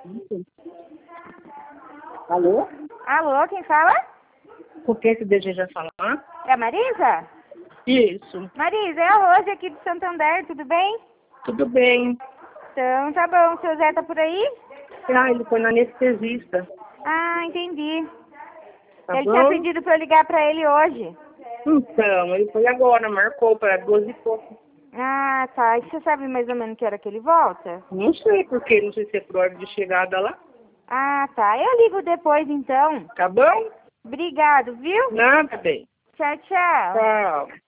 Isso. Alô? Alô, quem fala? Por que você deseja falar? É a Marisa? Isso. Marisa, é a Rose aqui de Santander, tudo bem? Tudo bem. Então, tá bom. O seu Zé tá por aí? Ah, ele foi na anestesista. Ah, entendi. Tá Ele bom? tinha pedido pra eu ligar pra ele hoje. Então, ele foi agora, marcou para 12 e pouco. Ah, tá. E você sabe mais ou menos que hora que ele volta? Não sei porque, não sei se é por hora de chegada lá. Ah, tá. Eu ligo depois, então. Tá bom? Obrigado, viu? Nada bem. Tchau, tchau. Tchau.